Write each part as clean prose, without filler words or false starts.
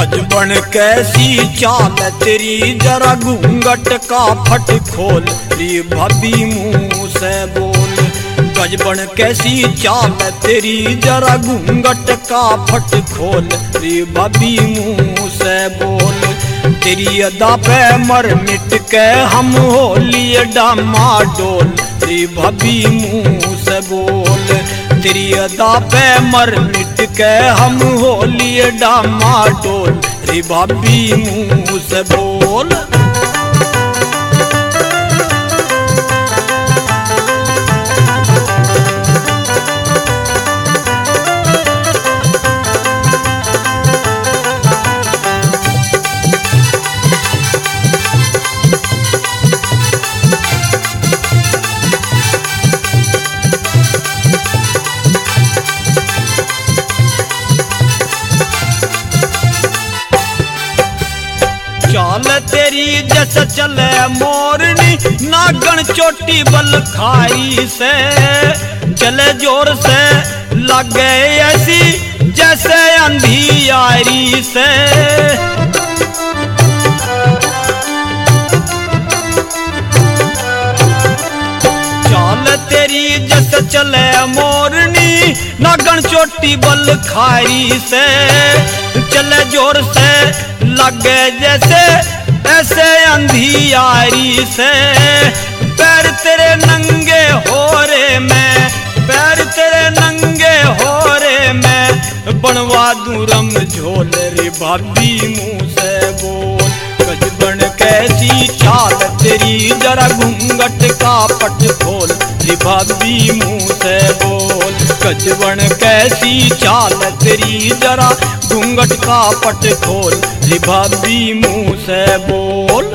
गजबन कैसी चाल तेरी जरा घूंघट का फट खोल रे भाभी मुंह से बोल। गजबन कैसी चाल तेरी जरा घूंघट का फट खोल रे भाभी मुंह से बोल। तेरी अदा पे मर मिट के हम होली डामाडोल रे भाभी मुंह से बोल। तेरी अदा पे मर मिट के हम होली डामाडोल रे भाभी मुंह से बोल। चाल तेरी जैसे चले मोरनी नागन चोटी बल खाई से चले जोर से लगे ऐसी जैसे अंधियारी से। चाल तेरी जैसे चले मोरनी नागन चोटी बल खाई से चले जोर से लगे जैसे ऐसे अंधियारी से। पैर तेरे नंगे हो रे मैं पैर तेरे नंगे हो रे मैं बनवा दूं रम झोल रे भाभी मुंह से बोल। गजबन कैसी चाल तेरी जरा घूंघट का पट खोल रे भाभी मुंह से बोल। गजबन कैसी चाल तेरी जरा घूंघट का पट खोल रे भाभी मुंह से बोल।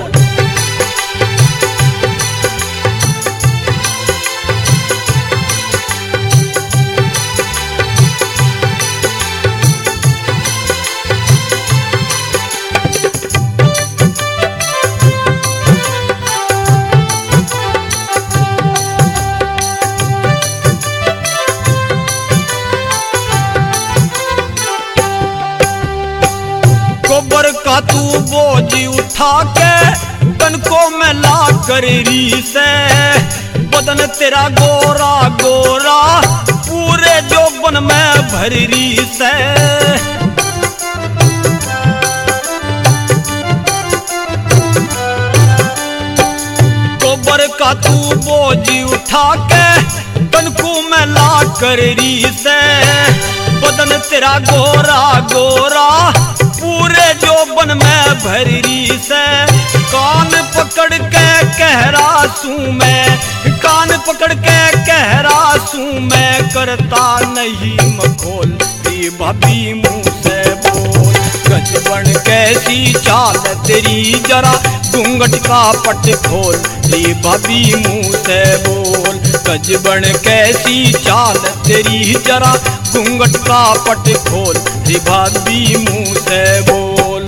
गोबर का तू बोझ उठा के तनको में ला कर री से बदन तेरा गोरा गोरा पूरे जोबन में भर री से। गोबर का तू बोझ उठा के तनको में ला कर री से बदन तेरा गोरा गोरा पूरे जोबन में भरी से। कान पकड़ के कह रहा सूं मैं कान पकड़ के कह रहा सूं मैं करता नहीं मखोल रे भाभी मुंह से बोल। गजबन कैसी चाल तेरी जरा घूंघट का पट खोल रे भाभी मुंह से बोल। गजबन कैसी चाल तेरी जरा घूंघट का पट खोल रे भाभी मुंह से बोल।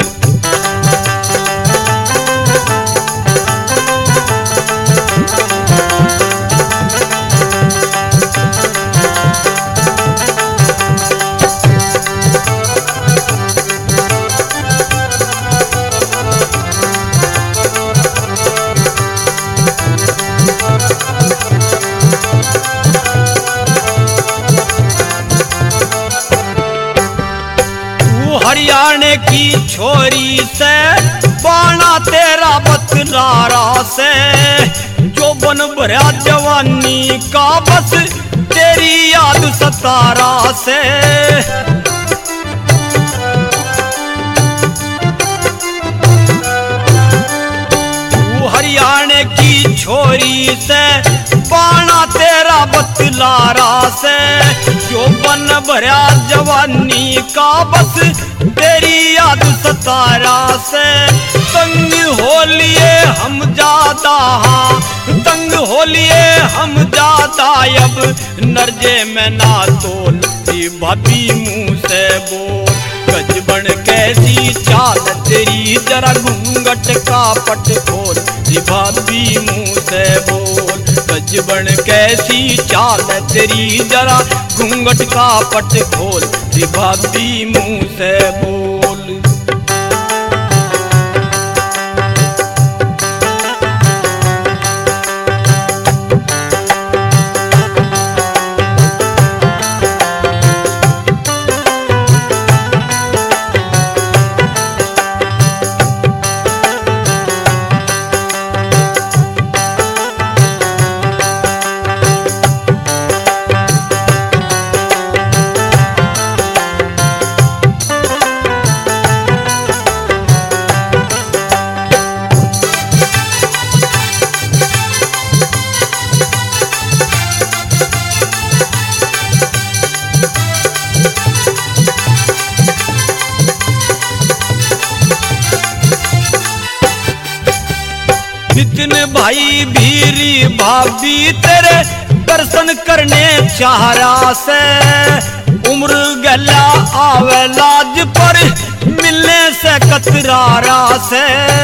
हरियाणे की छोरी से बाणा तेरा बतलारा से जो बन भरा जवानी का बस तेरी याद सतारा से। हरियाणे की छोरी से बाणा तेरा बतलारा से जो बन भरा जवानी का बस तेरी याद सतारा से। तंग हो लिए हम ज्यादा तंग हो लिए हम ज्यादा अब नरजे में ना तोल भाभी मुंह से बोल। गजबन कैसी चाल तेरी जरा घूंघट का पट खोल भाभी मुंह से बोल। गजबन कैसी चाल तेरी जरा घूंघट का पट खोल भाभी मुंह से बोल। नितिन भाई भीरी भाभी तेरे दर्शन करने चाहरा से उम्र गला आवे लाज पर मिलने से कतरारा से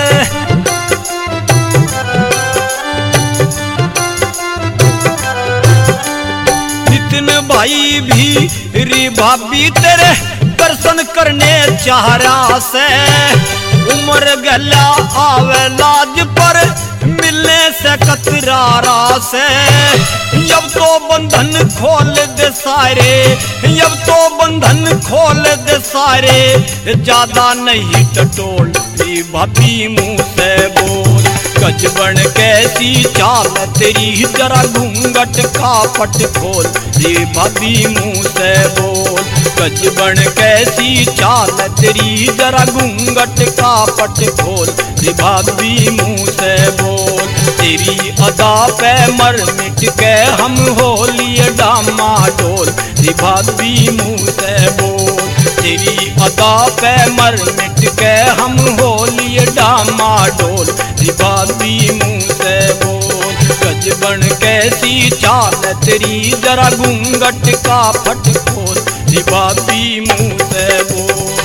नितिन भाई भीरी भाभी तेरे दर्शन करने चाहरा से उम्र गला आवे लाज पर मिलने से कतरारा से जब तो बंधन खोल दे सारे जब तो बंधन खोल दे सारे ज्यादा नहीं टटोल भाभी मुंह से बोल गजबन कैसी चाल तेरी जरा घूंघट का पट खोल रे भाभी मुंह से बोल गजबन कैसी चाल तेरी जरा घूंघट का पट खोल रे भाभी मुंह से बोल तेरी अदा पे मर मिट के हम होली डामा डोल रे भाभी मुंह से बोल तेरी अदा पे मर मिट के हम होली डामा डोल रे भाभी मुंह से बोल गजबन कैसी चाल तेरी जरा घूंघट का पट खोल रे भाभी मुंह से बोल।